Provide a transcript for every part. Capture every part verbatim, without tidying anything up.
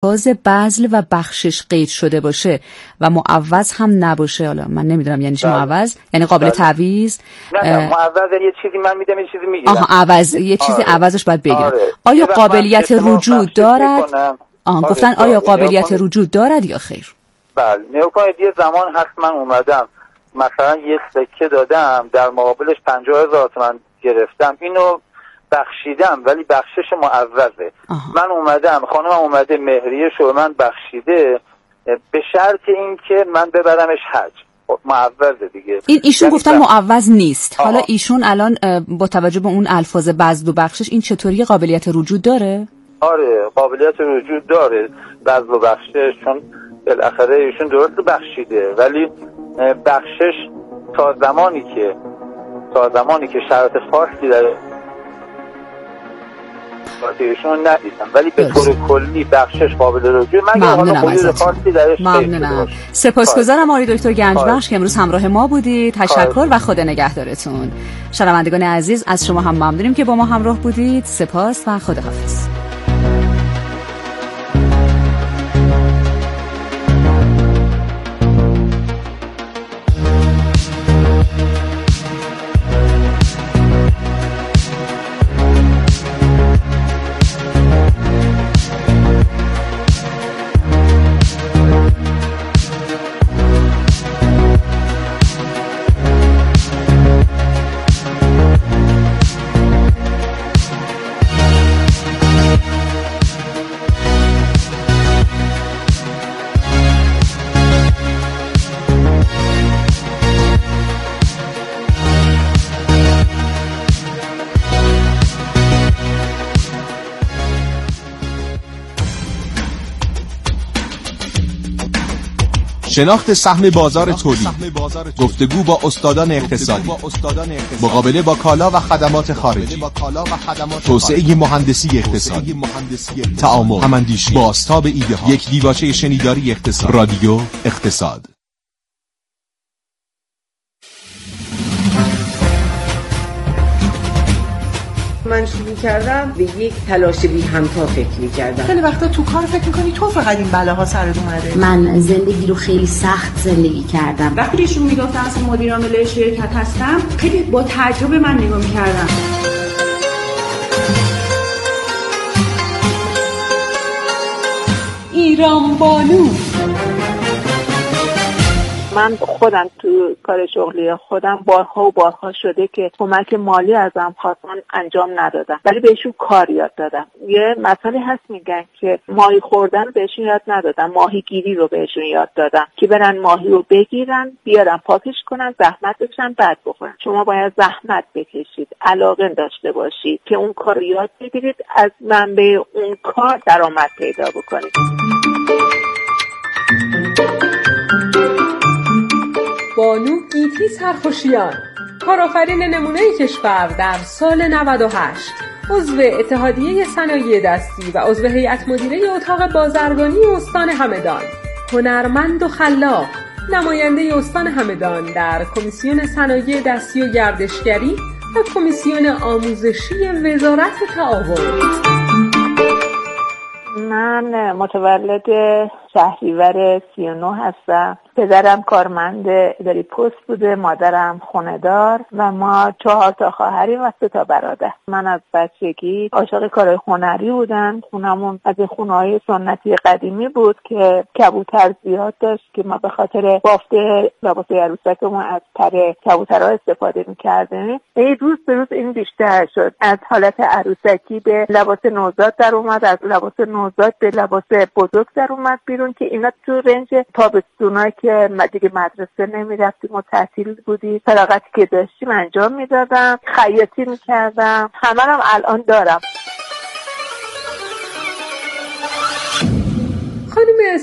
باز بذل و بخشش قید شده باشه و معوض هم نباشه، حالا من نمیدونم یعنی چه معوض، یعنی قابل تعویض. نه نه معوض یه چیزی من میدم یه چیزی میگیرم. آها عوض، یه چیزی آره. عوضش باید بگیرم. آره. آیا قابلیت رجوع دارد؟ آها آره. گفتن آیا قابلیت رجوع دارد یا خیر؟ بله نگاه کنید یه زمان هست من اومدم مثلا یه سکه دادم در مقابلش پنجاه هزار تومان گرفتم، اینو بخشیدم ولی بخشش معوضه. آها. من اومدم خانم اومده مهریه شو من بخشیده به شرط این که من ببرمش حج، معوضه دیگه. این ایشون یعنی گفتن معوض نیست. آها. حالا ایشون الان با توجه به اون الفاظ بذل و بخشش این چطوری قابلیت رجوع داره؟ آره قابلیت رجوع داره بذل و بخشش، چون بالاخره ایشون درست بخشیده ولی بخشش تا زمانی که تا زمانی که شرط خاصی داره ایشون ندیدم، ولی به طور کلی بخشش قابل رجوع. من حالا حدود خاصی درش ممنونم. سپاسگزارم آقای دکتر گنجبخش که امروز همراه ما بودید. تشکر و خدا نگهدارتون. شنوندگان عزیز از شما هم ممنونیم که با ما همراه بودید. سپاس و خداحافظ. شناخت سهم بازار تولید، گفتگو با استادان اقتصادی، مقابله با کالا و خدمات خارجی، توسعه مهندسی اقتصادی، تعامل، هماندیشی، بازتاب ایده ها، یک دیباچه شنیداری اقتصاد، رادیو اقتصاد. من شروع کردم به یک تلاش بی همتا فکر می‌کردم. خیلی وقتا تو کار فکر می‌کنی تو فقط این بلاها سرت اومده. من زندگی رو خیلی سخت زندگی کردم. وقتی ایشون میگفتن اصلا مدیر عامل شرکت هستم، خیلی با تعجب من نگاه می‌کردم. ایران بانو. من خودم تو کار شغلی خودم بارها و بارها شده که کمک مالی ازم خواستن انجام ندادم ولی بهشون کار یاد دادم. یه مسئله هست میگن که ماهی خوردن بهشون یاد ندادم، ماهی گیری رو بهشون یاد دادم که برن ماهی رو بگیرن بیارن پاکش کنن زحمت بکشن بعد بخورن. شما باید زحمت بکشید، علاقه داشته باشید که اون کار رو یاد بگیرید، از منبع اون کار درآمد پیدا بکنید. بانو گیتی سرخوشیان، کارآفرین نمونه کشور در سال نود و هشت، عضو اتحادیه صنایع دستی و عضو هیئت مدیره اتاق بازرگانی استان همدان، هنرمند و خلاق، نماینده استان همدان در کمیسیون صنایع دستی و گردشگری و کمیسیون آموزشی وزارت تعاون. من متولد شهریور سی و نه هستم. پدرم کارمند اداری پست بوده، مادرم خونه‌دار و ما چهار تا خواهریم و سه تا برادر. من از بچگی عاشق کارهای هنری بودم. خونمون از خونه‌های سنتی قدیمی بود که کبوتر زیاد داشت که ما به خاطر بافت لباس عروسکمون از پر کبوترها استفاده می‌کردیم. این روز به روز این بیشتر شد، از حالت عروسکی به لباس نوزاد در اومد، از لباس نوزاد به لباس بزرگ در اومد بیرون که اینا تو رنج تابستونایی که دیگه مدرسه نمیرفتیم و تعطیل بودی فراغتی که داشتیم انجام میدادم، خیاطی میکردم، همه هم الان دارم. خانم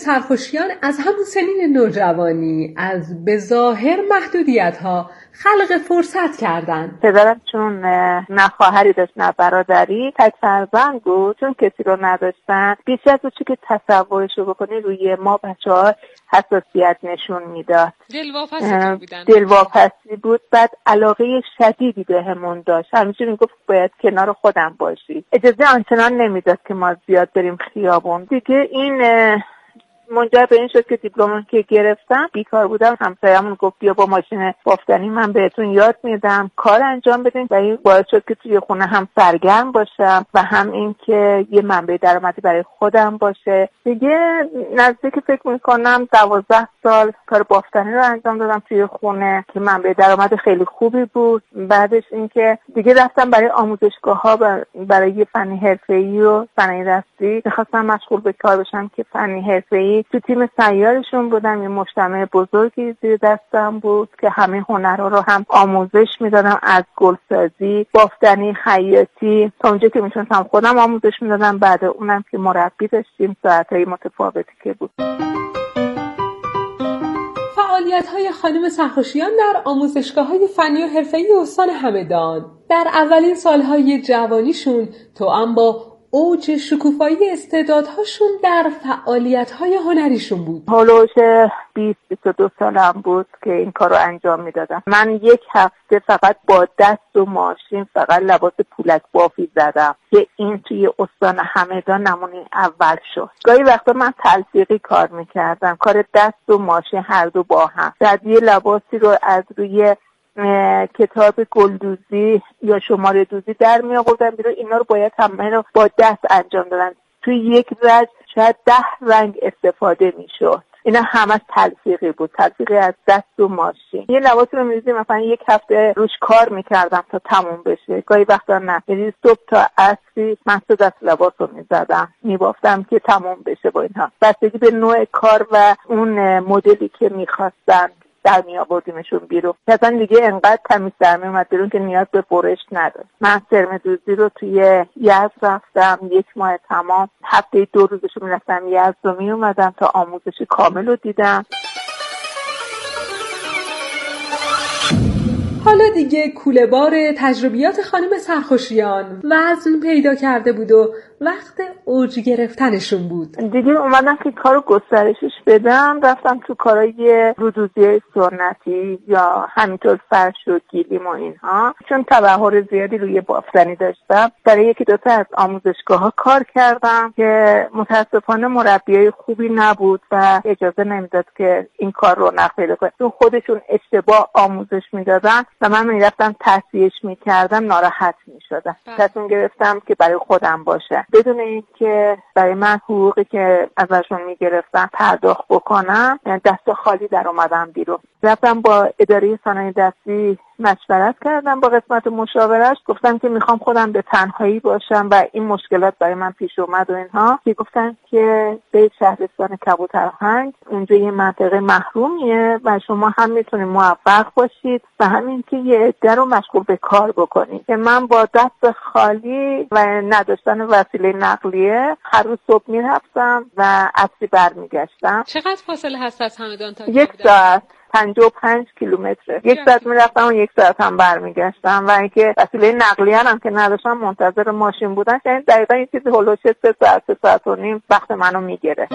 سرخوشیان از همون سنین نوجوانی از به ظاهر محدودیت‌ها خلق فرصت کردن. پدرم چون نه خواهری داشت نه برادری، تک فرزند بود، چون کسی رو نداشتن بیشتر از اون چی که تصورشو بکنی روی ما بچه‌ها حساسیت نشون میداد. دلواپسی بودن. دلواپسی بود. بعد علاقه شدیدی بهمون داشت. همیشه میگفت باید کنار خودم باشی. اجازه آنچنان نمیداد که ما زیاد بریم خیابون. دیگه این منجر به این شد که دیپلم که گرفتم بیکار بودم. همسایه‌مون گفت بیا با ماشین بافتنی من بهتون یاد میدم کار انجام بدین و این باعث شد که توی خونه هم سرگرم باشم و هم این که یه منبع درآمدی برای خودم باشه. دیگه نزدیک فکر میکنم دوازده سال کار بافتنی رو انجام دادم توی خونه که منبع درآمد خیلی خوبی بود. بعدش این که دیگه رفتم برای آموزشگاه‌ها برای یه فنی حرفه‌ای و صنایع دستی می‌خواستم مشغول به کار بشم که فنی حرفه‌ای تو تیم سیارشون بودم. یه مجتمع بزرگی زیر دستم بود که همه هنرها رو هم آموزش میدادم، از گلسازی، بافتنی، خیاطی، تا اونجا که میتونستم خودم آموزش میدادم. بعد اونم که مربی داشتیم ساعتهای متفاوتی که بود. فعالیت‌های خانم سرخوشیان در آموزشگاه‌های فنی و حرفه‌ای استان همدان در اولین سال‌های جوانیشون توأم با اوج شکوفایی استعدادهاشون در فعالیت‌های هنریشون بود. هولوش بیست بیست و دو سالم بود که این کار رو انجام میدادم. من یک هفته فقط با دست و ماشین فقط لباس پولک بافی زدم که این توی استان همدان نمونه اول شد. گاهی وقتا من تلفیقی کار میکردم، کار دست و ماشین هر دو با هم. یه لباسی رو از روی کتاب گلدوزی یا شماره دوزی در می آوردن بیرون. اینا رو باید همه رو با دست انجام دادن. توی یک رنگ شاید ده رنگ استفاده می شد. اینا همش تلفیقی بود، تلفیقی از دست و ماشین. یه لباسی رو می‌ریزیم مثلا یک هفته روش کار میکردم تا تموم بشه. گاهی وقتا نه، یعنی صبح تا عصری من تو دست لباس رو میزدم میبافتم که تموم بشه با اینها. بستگی به نوع کار و اون مدلی که میخواستن در می آوردیمشون بیرون. مثلا دیگه انقدر تمیز در می اومد بیرون که نیاز به برش نداشت. من سرمه‌دوزی رو توی یزد رفتم یک ماه تمام. هفته دو روزش رو میرفتم یزد و می اومدم تا آموزش کامل رو دیدم. حالا دیگه کوله بار تجربیات خانم سرخوشیان وزن پیدا کرده بود و وقت اوج گرفتنشون بود. دیگه اومدم که کارو گسترشش بدم. رفتم تو کارهای رودوزی سنتی یا همینطور فرش و گیلیم و اینها، چون تبحر زیادی روی بافتنی داشتم. برای یکی دوتا از آموزشگاه‌ها کار کردم که متاسفانه مربیای خوبی نبود و اجازه نمیداد که این کار رو نقل کنم. چون خودشون اشتباه آموزش میدادن و من میرفتم تصحیحش میکردم، ناراحت میشدم. تصمیم گرفتم که برای خودم باشه، بدون اینکه برای من حقوقی که ازشون میگرفتم پرداخت بکنم. یعنی دست خالی در اومدم بیرون. رفتم با اداره صنایع دستی مشورت کردم با قسمت مشاورش. گفتم که میخوام خودم به تنهایی باشم و این مشکلات برای من پیش اومد و اینها، که گفتن که به شهرستان کبوترهنگ، اونجا یه منطقه محرومیه و شما هم میتونید موفق باشید و همین که یه عده رو مشغول به کار بکنید. که من با دست خالی و نداشتن وسیله نقلیه هر روز صبح میرفتم و عصری برمیگشتم. چقدر فاصله هست از همدان تا یک ساعت پنجاه و پنج کیلومتره. یک ساعت میرفتم و یک ساعت هم برمیگشتم و اینکه وسیله نقلیه هم که نداشتم منتظر ماشین بودن، یعنی دقیقا این چیزی هلوش سه ساعت سه ساعت و نیم وقت منو میگیره.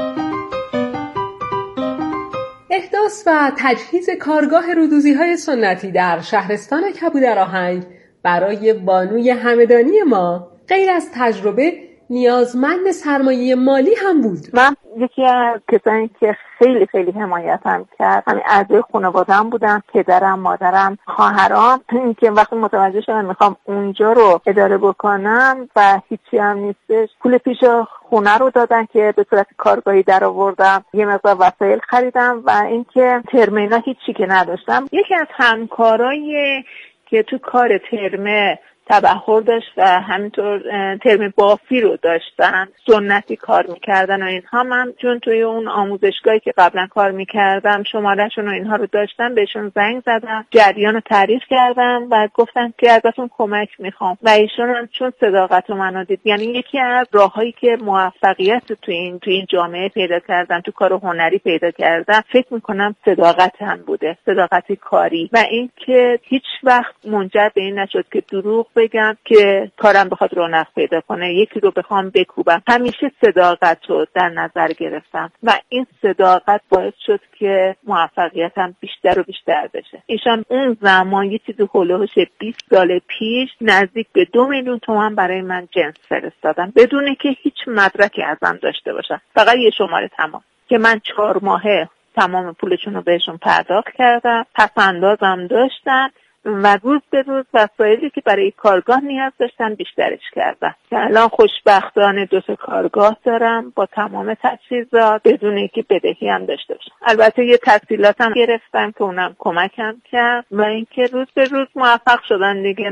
احداث و تجهیز کارگاه رودوزی‌های سنتی در شهرستان کبودرآهنگ برای بانوی همدانی ما غیر از تجربه نیازمند سرمایه مالی هم بود. من یکی از کسانی که خیلی خیلی حمایتم کرد همین اعضای خانواده‌ام بودن، پدرم، مادرم، خواهرام، که وقتی متوجه شدم میخوام اونجا رو اداره بکنم و هیچی هم نیستش، پول پیش خونه رو دادن که به صورت کارگاهی در آوردم. یه مقدار وسایل خریدم و اینکه ترمینا هیچی که نداشتم. یکی از همکارای که تو کار ترمه تبحر داشت و همینطور ترم بافی رو داشتن، سنتی کار میکردن و اینها. من چون توی اون آموزشگاهی که قبلا کار میکردم شمارهشون و اینها رو داشتم، بهشون زنگ زدم، جریان رو تعریف کردم و گفتم که ازتون کمک میخوام و ایشون هم چون صداقت منو دید، یعنی یکی از راههایی که موفقیت تو این تو این جامعه پیدا کردم، تو کار هنری پیدا کردم، فکر میکنم صداقت هم بوده، صداقت کاری و این که هیچ وقت منجر به این نشد که دروغ بگم که کارم بخواد رونق پیدا کنه، یکی رو بخوام بکوبم. همیشه صداقت رو در نظر گرفتم و این صداقت باعث شد که موفقیتم بیشتر و بیشتر بشه. ایشان اون زمان یه چیزی هولوش بیست سال پیش نزدیک به دو میلیون تومان برای من جنس فرستادن بدون که هیچ مدرکی ازم داشته باشن، فقط یه شماره تماس که من چهار ماهه تمام پولشون رو بهشون پرداخت کردم، پس اندازم داشتن و روز به روز وسایلی که برای کارگاه نیاز داشتن بیشترش کردم که الان خوشبختانه دو تا کارگاه دارم با تمام تجهیزات بدون اینکه بدهی هم داشته باشم. البته یه تسهیلاتم گرفتم که اونم کمکم کرد و اینکه روز به روز موفق شدن دیگه.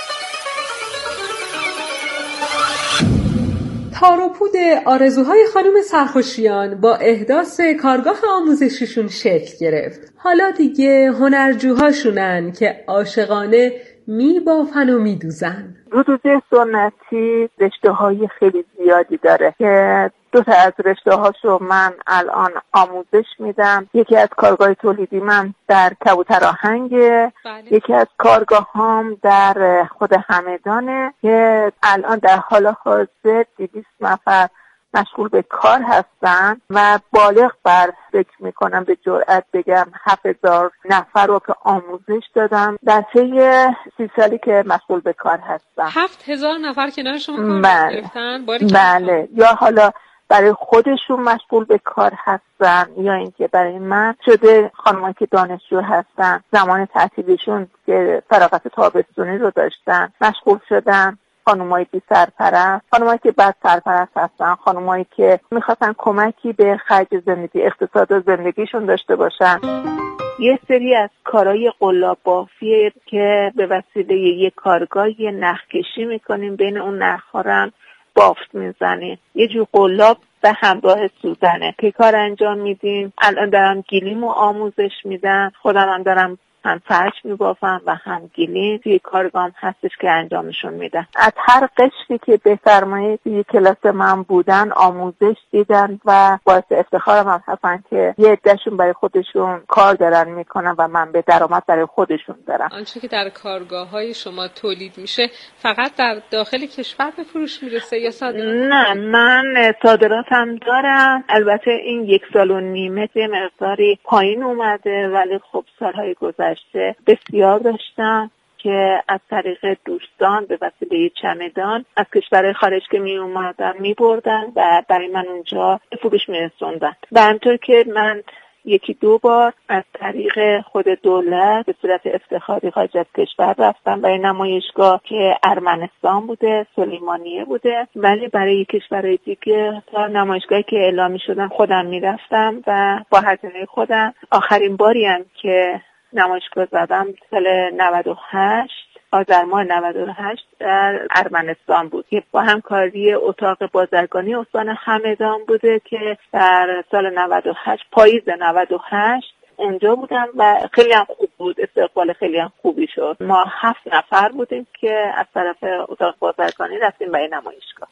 تار و پود آرزوهای خانم سرخوشیان با احداث کارگاه آموزشیشون شکل گرفت. حالا دیگه هنرجوهاشونن که عاشقانه میبافن و میدوزن. رودوزه سنتی رشته های خیلی زیادی داره که دو تا از رشته هاشو من الان آموزش میدم. یکی از کارگاه تولیدی من در کبوتر آهنگه، بله. یکی از کارگاه هم در خود همدانه که الان در حال حاضر دویست نفر مشغول به کار هستن و بالغ بر فکر میکنم به جرئت بگم هفت هزار نفر رو که آموزش دادم در طی سی سالی که مشغول به کار هستم. هفت هزار نفر کنار شما کار بله. گرفتن؟ بله، یا حالا برای خودشون مشغول به کار هستن یا اینکه برای من شده خانمایی که دانشجو هستن زمان تعطیلیشون که فراغت تابستونی رو داشتن مشغول شدن، خانمایی بی سرپرست، خانمایی که بعد سرپرست هستن، خانمایی که میخواستن کمکی به خرج زندگی اقتصاد و زندگیشون داشته باشن. یه سری از کارهای قلاب بافیه که به وسیله یک کارگاه یه نخکشی میکنیم، بین اون نخها رو بافت میزنیم، یه جور قلاب به همراه سوزنه که کار انجام میدیم. الان دارم گلیمو آموزش میدم، خودم هم دارم هم فرش میبافم و هم گلیم. توی کارگاه هستش که انجامشون میدم. از هر قشری که به سرمایه توی کلاس من بودن آموزش دیدن و باعث افتخارم هم هستن که یه عدهشون برای خودشون کار دارن میکنن و من به درآمد برای خودشون دارم. آنچه که در کارگاه های شما تولید میشه فقط در داخل کشور به فروش میرسه یا صادرات؟ نه، من صادراتم دارم. البته این یک سال و نیمه یه مقداری پایین اومده ولی خب سالهای گذشته بسیار داشتم که از طریق دوستان به وسیله چمدان از کشورهای خارج که می اومدن می بردن و برای من اونجا به فروش می رسوندن. و همطور که من یکی دو بار از طریق خود دولت به صورت افتخاری خارج از کشور رفتم برای نمایشگاه که ارمنستان بوده، سلیمانیه بوده، ولی برای کشورهای دیگه تا نمایشگاهی که اعلام می شدن خودم می رفتم و با هزینه خودم. آخرین باری هم که نمایشگاه زدم سال نود و هشت آذر ماه نود و هشت در ارمنستان بود که با همکاری اتاق بازرگانی استان همدان بوده که در سال نود و هشت پاییز نود و هشت اونجا بودم و خیلی هم خوب بود، استقبال خیلی هم خوبی شد. ما هفت نفر بودیم که از طرف اتاق بازرگانی رفتیم برای نمایشگاه.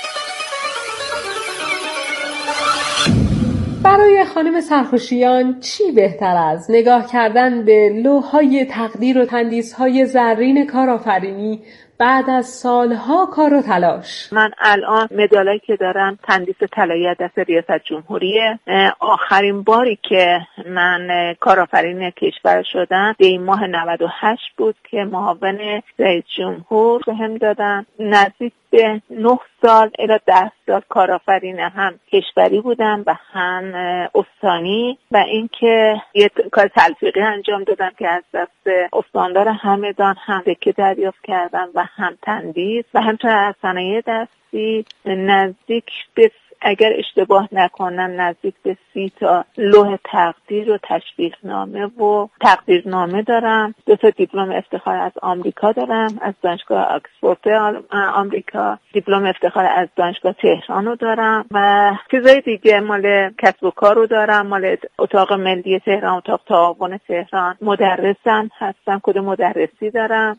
برای خانم سرخوشیان چی بهتر از نگاه کردن به لوح‌های تقدیر و تندیس‌های زرین کارآفرینی بعد از سالها کار و تلاش؟ من الان مدالایی که دارم تندیس طلایی دست ریاست جمهوریه. آخرین باری که من کارآفرین کشور شدم به این ماه نود و هشت بود که معاون رئیس جمهور بهم دادن. نزدیک به نه سال الی ده سال کارآفرین هم کشوری بودم و هم استانی و اینکه یه کار تلفیقی انجام دادم که از دست استاندار همدان هم دکه دریافت کردم و هم تندیس و همچنین از صنایع دستی نزدیک به اگر اشتباه نکنم نزدیک به سی تا لوح تقدیر و تشویقنامه و تقدیرنامه دارم. دو تا دیپلم افتخار از آمریکا دارم، از دانشگاه آکسفورد آمریکا. دیپلم افتخار از دانشگاه تهران رو دارم و چیزای دیگه مال کسب و کار رو دارم، مال اتاق ملی تهران، اتاق تعاون تهران. مدرسم هستم، کد مدرسی دارم.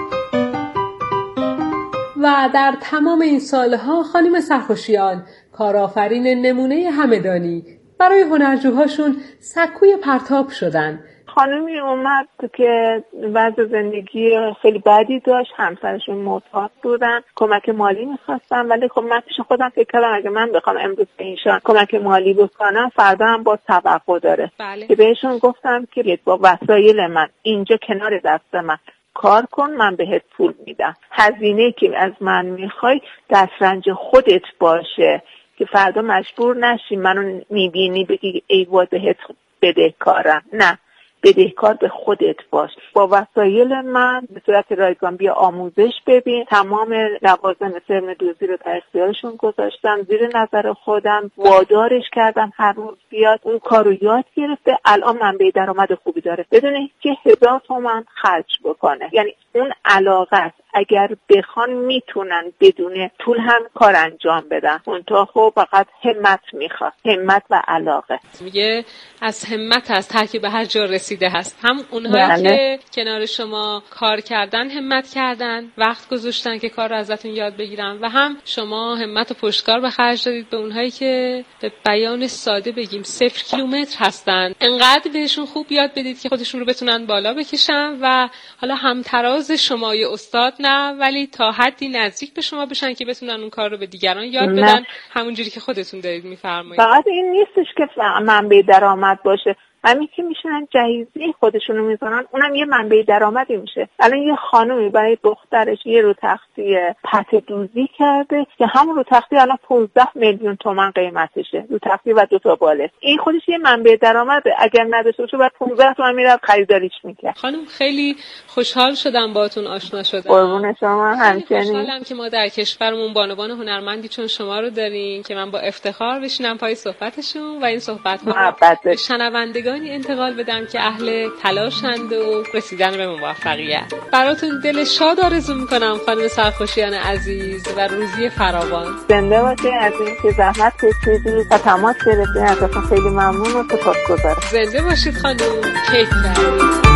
و در تمام این سالها خانم سرخوشیان کارآفرین نمونه همدانی برای هنرجوهاشون سکوی پرتاب شدن. خانمی اومد که وضع زندگی خیلی بدی داشت، همسرشون معتاد بودن، کمک مالی میخواستن، ولی خب من پیش خودم فکر کردم اگه من بخوام امروز به ایشان کمک مالی بکنم فردا هم با توقع داره. بله. که بهشون گفتم که با وسایل من اینجا کنار دست من کار کن، من بهت پول میدم. هزینه که از من میخوای دسترنج خودت باشه که فردا مجبور نشی منو میبینی بگی ای وای بهت بدهکارم. نه، بدهکار به خودت باش. با وسایل من به صورت رایگان بیا آموزش ببین. تمام لوازم ترم دوزی رو در اختیارشون گذاشتم، زیر نظر خودم وادارش کردم هر روز بیاد، اون کارو یاد گرفته. الان منبع درآمد خوبی داره بدون که هزار تومان خرج بکنه. یعنی اون علاقه است، اگر بخوان میتونن بدون پول هم کار انجام بدن. اونتا خب فقط همت میخواد، همت و علاقه. میگه از همت از ترکیب هر جا رسیده هست. هم اونهایی که کنار شما کار کردن همت کردن، وقت گذاشتن که کار رو ازتون یاد بگیرن، و هم شما همت و پشتکار به خرج دادید به اونهایی که به بیان ساده بگیم صفر کیلومتر هستن. انقدر بهشون خوب یاد بدید که خودشون رو بتونن بالا بکشن و حالا همتراز شما یه استاد نه، ولی تا حدی نزدیک به شما بشن که بتونن اون کار رو به دیگران یاد بدن، همونجوری که خودتون دارید میفرمایید. فقط این نیستش که منبع درآمد باشه، همین که میشن جهیزی خودشونو میزنن، اونم یه منبع درآمدی میشه. الان یه خانومی برای دخترش یه رو تختی پته دوزی کرده که همون رو تختی الان پانزده میلیون تومان قیمتشه، رو تختی و دو تا باله. این خودش یه منبع درآمده. اگر نداشته باشه بعد پانزده تومان میرفت خریداریش میکرد. خانم خیلی خوشحال شدم باهاتون آشنا شدم. قربون شما. همچنین خوشحالم که ما در کشورمون بانوان هنرمندی چون شما رو داریم که من با افتخار بشینم پای صحبتشون و این صحبت‌ها رو شنوندگان انتقال بدم که اهل تلاشند و رسیدن به موفقیت. براتون دل شاد آرزو میکنم خانم سرخوشیان عزیز و روزی فراوان. زنده باشید، از این که زحمت کشیدید و تماس گرفتید. ازتون خیلی ممنون و سپاسگزارم. زنده باشید خانم. کیف کردید.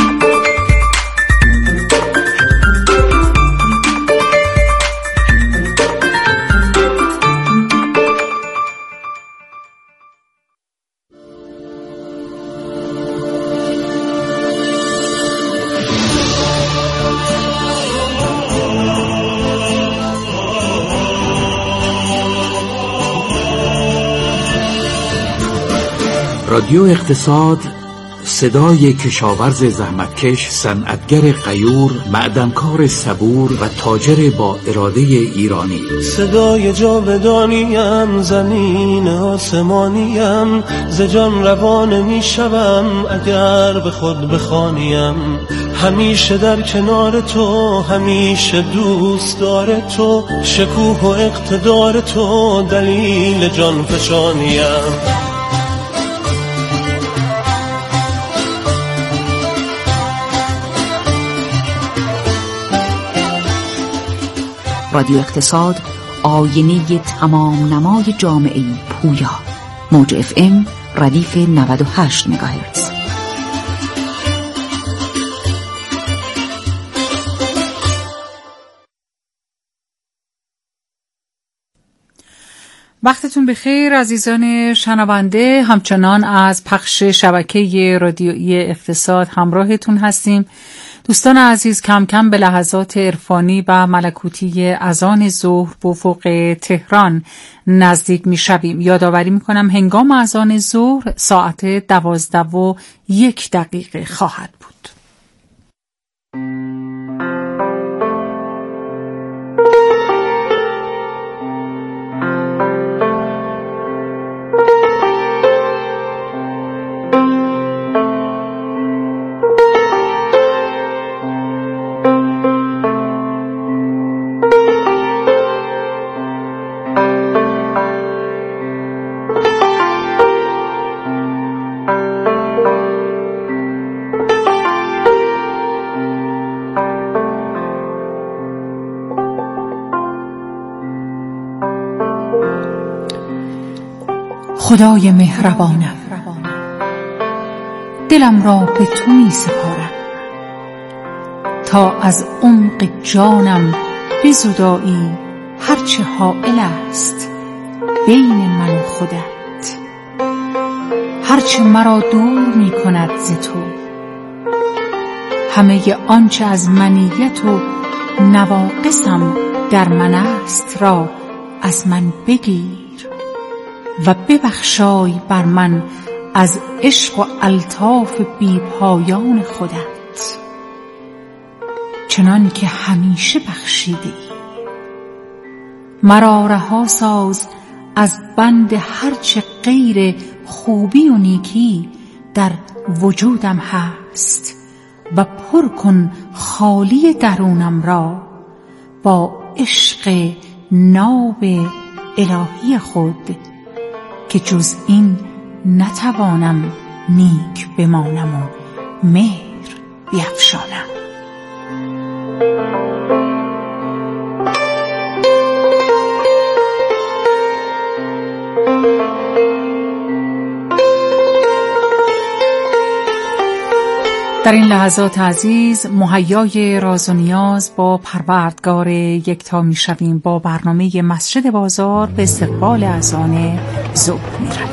رادیو اقتصاد، صدای کشاورز زحمتکش، صنعتگر غیور، معدنکار صبور و تاجر با اراده ایرانی. صدای جاودانیم، زمین آسمانیم، ز جان روان میشوم اگر به خود بخوانیم. همیشه در کنار تو، همیشه دوست دار تو، شکوه و اقتدار تو دلیل جان فشانیم. رادیو اقتصاد، آینه تمام نمای جامعه پویا. موج اف ام ردیف نود و هشت مگاهرتز. وقتتون بخیر عزیزان شنونده. همچنان از پخش شبکه رادیویی اقتصاد همراهتون هستیم. دوستان عزیز، کم کم به لحظات عرفانی و ملکوتی اذان ظهر به افق تهران نزدیک می شویم. یادآوری می کنم هنگام اذان ظهر ساعت دوازده و یک دقیقه خواهد بود. خدای مهربانم، دلم را به تو می سپارم تا از عمق جانم بزدایی هرچه حائل است بین من و خودت. هرچه مرا دور می کند ز تو، همه آنچه از منیت و نواقصم در من است را از من بگیر و ببخشای بر من از عشق و الطاف بی پایان خودت، چنان که همیشه بخشیده ای. مرا رها ساز از بند هرچه غیر خوبی و نیکی در وجودم هست و پر کن خالی درونم را با عشق ناب الهی خود که جز این نتوانم نیک بمانم و مهر بیفشانم. در این لحظات عزیز مهیای راز و نیاز با پروردگار یکتا می شویم. با برنامه مسجد بازار به استقبال اذان ظهر می رویم.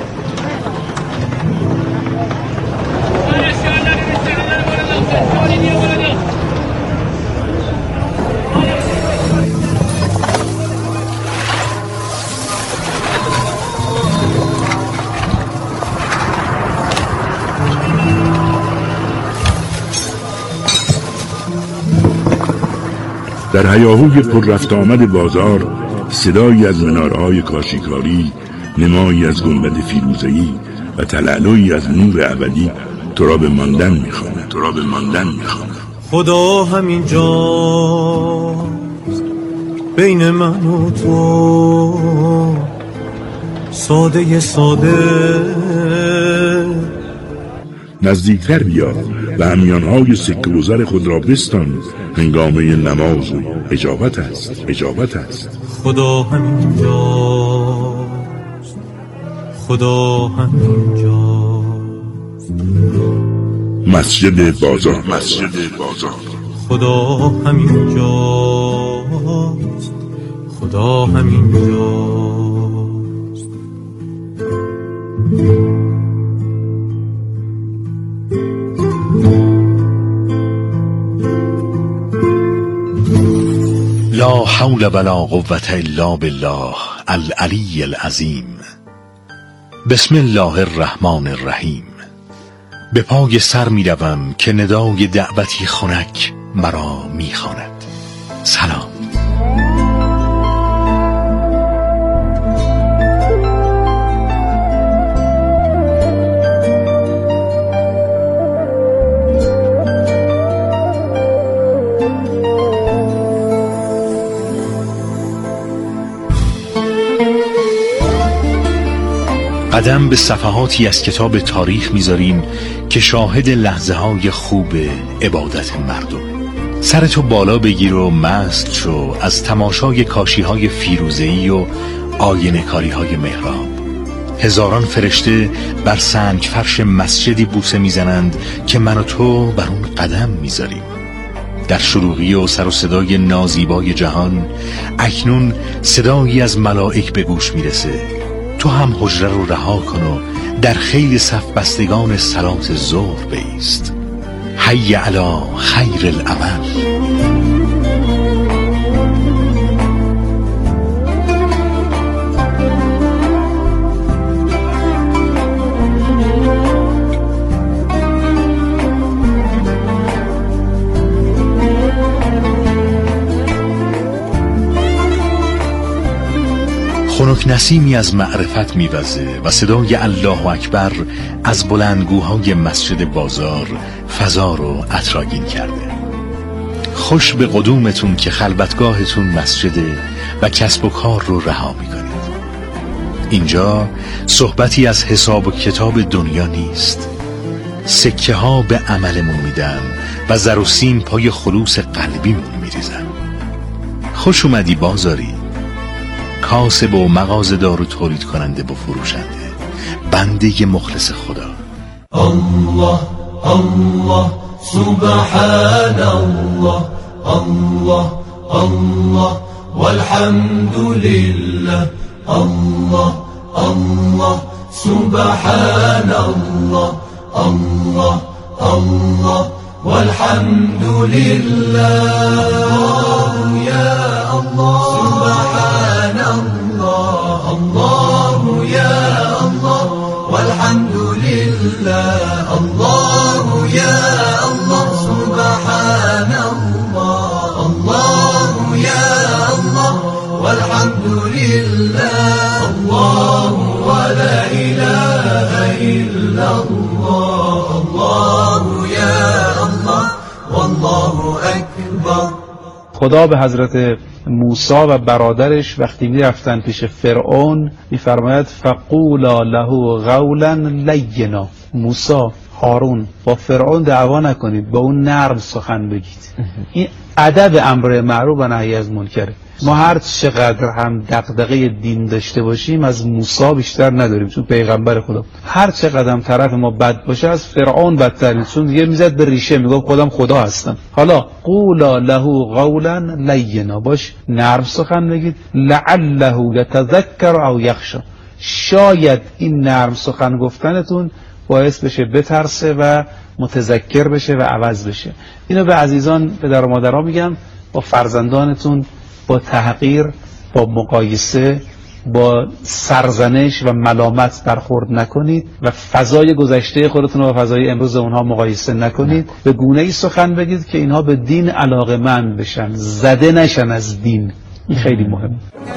در هیاهوی پر رفت آمد بازار صدایی از مناره‌های کاشیکاری، نمایی از گنبد فیروزه‌ای و تلالویی از نور ابدی تو را به ماندن می‌خواند، تو را به ماندن می‌خواند. خدا همین جاست بین من و تو، ساده ساده نزدیکتر بیا و همیانهای سکه و زر خود را بستان، هنگامه نماز و اجابت است، اجابت است. خدا همین جاست، خدا همین جاست. مسجد بازار، مسجد بازار. خدا همین جاست، خدا همین جاست. لا حول ولا قوة الا بالله العلی العظیم. بسم الله الرحمن الرحیم. به پای سر می روم که ندای دعوتی خنک مرا می خواند. سلام. قدم به صفحاتی از کتاب تاریخ میذاریم که شاهد لحظه های خوب عبادت مردم. سرتو بالا بگیر و مست شو از تماشای کاشی های فیروزه‌ای و آینه کاری های محراب. هزاران فرشته بر سنگ فرش مسجدی بوسه میزنند که من و تو بر اون قدم میذاریم. در شروقی و سر و صدای نازیبای جهان اکنون صدایی از ملائک به گوش میرسه. تو هم حجره رو رها کن و در خیل صف بستگان صلات ظهر بایست. حی علی خیر العمل. خنک نسیمی از معرفت میوزه و صدای الله اکبر از بلندگوهای مسجد بازار فضا رو عطرآگین کرده. خوش به قدومتون که خلوتگاهتون مسجده و کسب و کار رو رها میکنید. اینجا صحبتی از حساب و کتاب دنیا نیست. سکه ها به عملمون میدن و زر و سیم پای خلوص قلبیمون میریزن. خوش اومدی بازاری، کاسب و مغازه‌دار و تولید کننده با فروشنده، بنده مخلص خدا. الله الله سبحان الله الله الله والحمد لله الله الله سبحان الله الله الله والحمد لله يا الله سبحان الله الله يا الله والحمد لله الله يا الله سبحان الله الله يا الله والحمد لله الله ولا إله إلا الله الله يا الله والله أكبر. خدا به حضرت موسی و برادرش وقتی می رفتن پیش فرعون میفرماید فقولا له قولا لینا، موسی، هارون با فرعون دعوا نکنید، با اون نرم سخن بگید. این ادب امر معروف و نهی از منکره. ما هر چقدر هم دغدغه دین داشته باشیم از موسی بیشتر نداریم، چون پیغمبر خدا. هر چقدر هم طرف ما بد باشه از فرعون بدترین، چون دیگه میزد به ریشه، میگفت خودم خدا هستم. حالا قولا له قولا لینا، باش نرم سخن بگید، لعله یتذکر او یخشی، شاید این نرم سخن گفتنتون باعث بشه بترسه و متذکر بشه و عوض بشه. اینو به عزیزان پدر و مادرها میگم، با فرزندانتون با تحقیر، با مقایسه، با سرزنش و ملامت برخورد نکنید و فضای گذشته خودتون رو با فضای امروز اونها مقایسه نکنید. به گونه‌ای سخن بگید که اینها به دین علاقه‌مند بشن، زده نشن از دین. این خیلی مهمه.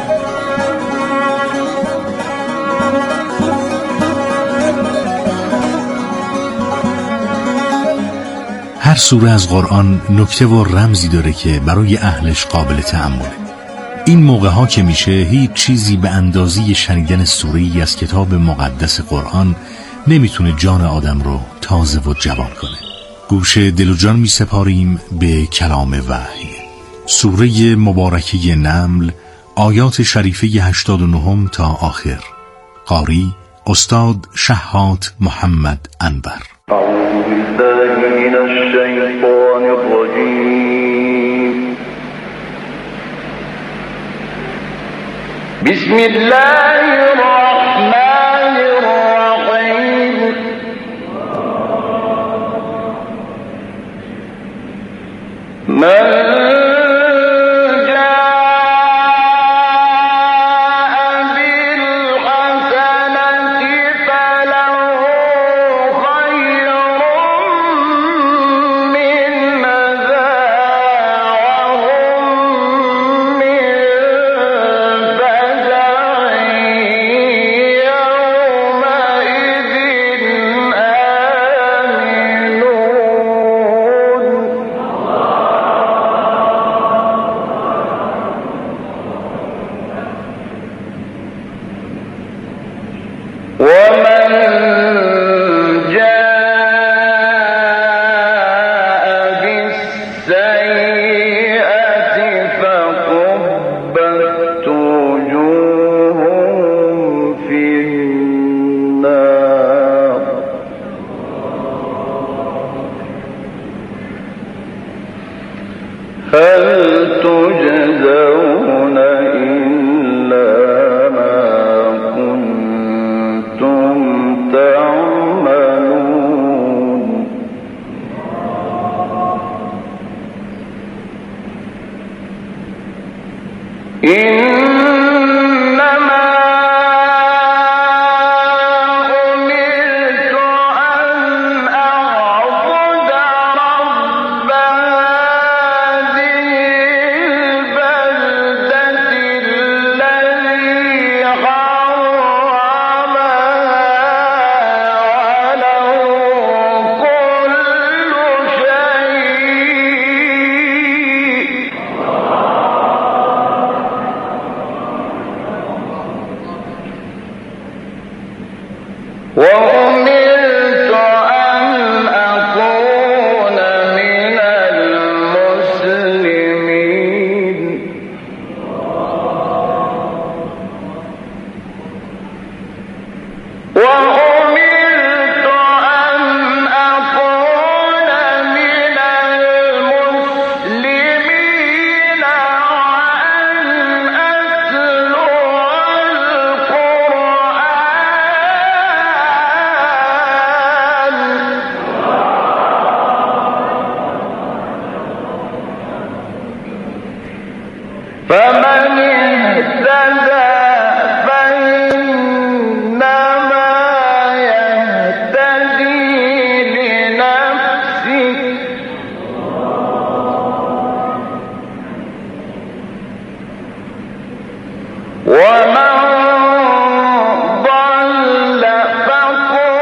هر سوره از قرآن نکته و رمزی داره که برای اهلش قابل تأمله. این موقع ها که میشه هیچ چیزی به اندازه شنیدن سوره‌ای از کتاب مقدس قرآن نمیتونه جان آدم رو تازه و جوان کنه. گوش دل و جان میسپاریم به کلام وحی. سوره مبارکه نمل، آیات شریفه هشتاد و نه تا آخر. قاری استاد شهات محمد انور. أعوذ بالله من الشيطان الرجيم. بسم الله الرحمن